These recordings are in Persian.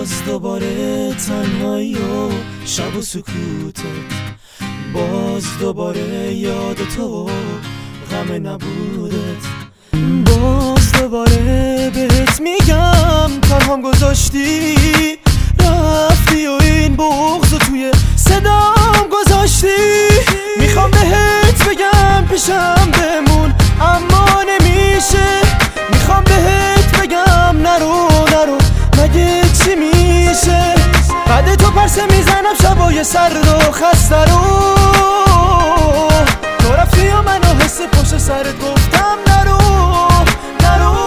باز دوباره تنهایی و شب و سکوتت، باز دوباره یاد تو غم نبودت، باز دوباره بهت میگم تنهام گذاشتی رفتی و این بغض توی صدام گذاشتی. میخوام بهت بگم پیشم بمون اما نمیشه، میخوام بهت بگم نرو نرو مگه چی میشه. بعد تو پرسه میزنم شبای سرد و خسته رو، تو رفتی و منو حس پشت سرت گفتم نرو نرو.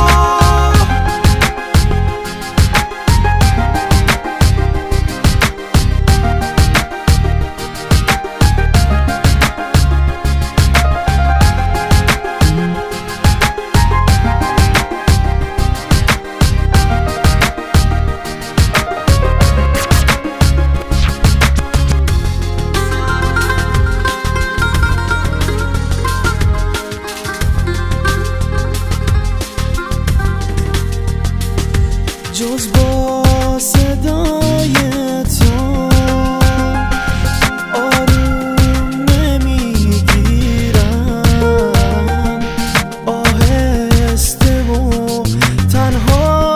جز با صدای تو آروم نمیگیرم، آهسته و تنها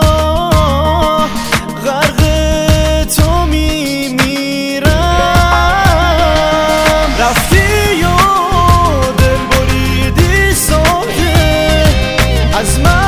غرق تو میمیرم. رفتی و دل بریدی ساده از من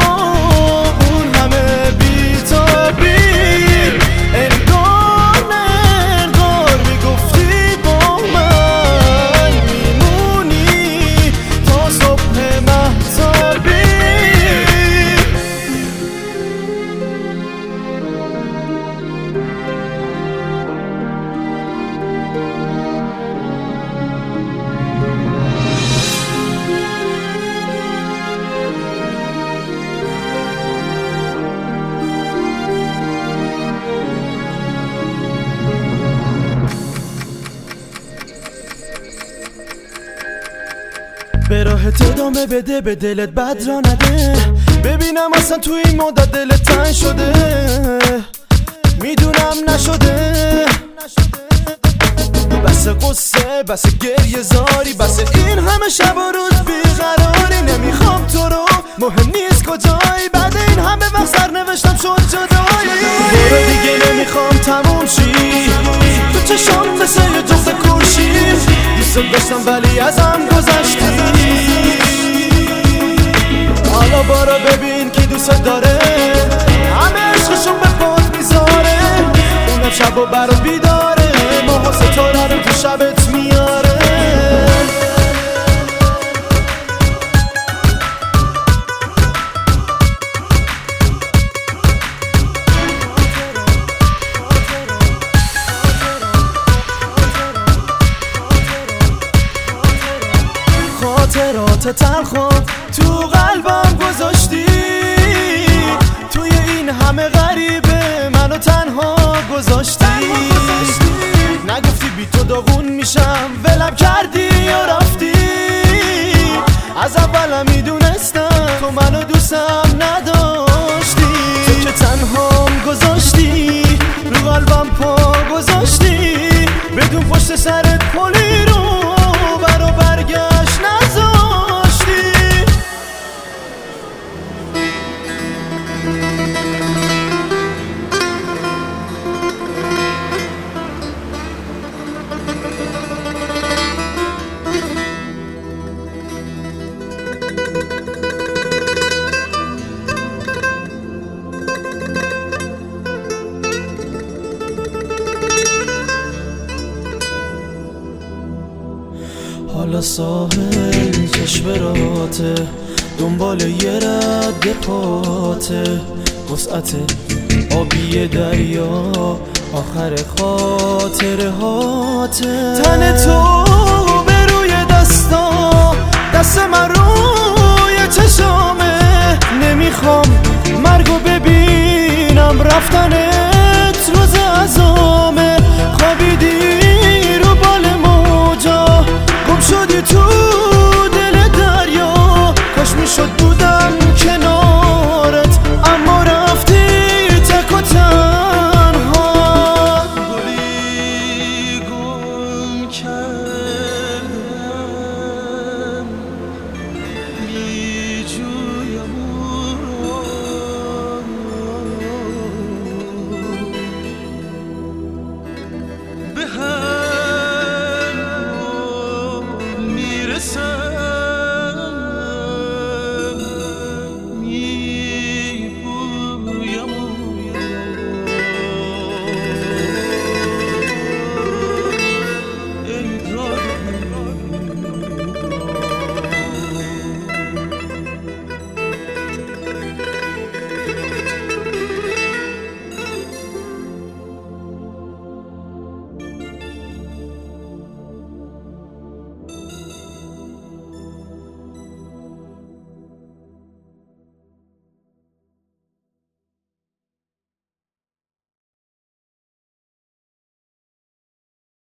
به راهت ادامه بده، به دلت بد را نده، ببینم اصلا تو این مدت دلت تنگ شده. میدونم نشده بس قصه بس گریه زاری، بس این همه شب و روز بیقراری. نمیخوام تو رو مهم نیست کجایی، بعد این همه وقت سرنوشتم شد جدایی. برو دیگه نمیخوام تموم شی، تو چشام مثل یه جفت کورشی، دوست داشتم ولی ازم گذشتی. حالا بارا ببین کی دوست داره، همه عشقشون به پات میذاره، اونم شب و برات بیداره، ماه ستاره رو تو شبت میاره. خاطرات تلخم تو قلبم گذاشتی، توی این همه غریبه منو تنها گذاشتی. نگفتی بی تو داغون میشم، ولم کردی یا رفتی. از اولم میدونستم تو منو دوستم نداشتی، تو که تنهام گذاشتی رو قلبم پا گذاشتی، بدون پشت سرت پلی رو برا برگشت نذاشتی. حالا ساحل چشم راته، دنبال یه رد پاته، وسعت آبی دریا آخر خاطره هاته. تن تو به روی دستا، دست من روی چشامه، نمیخوام مرگو ببینم رفتن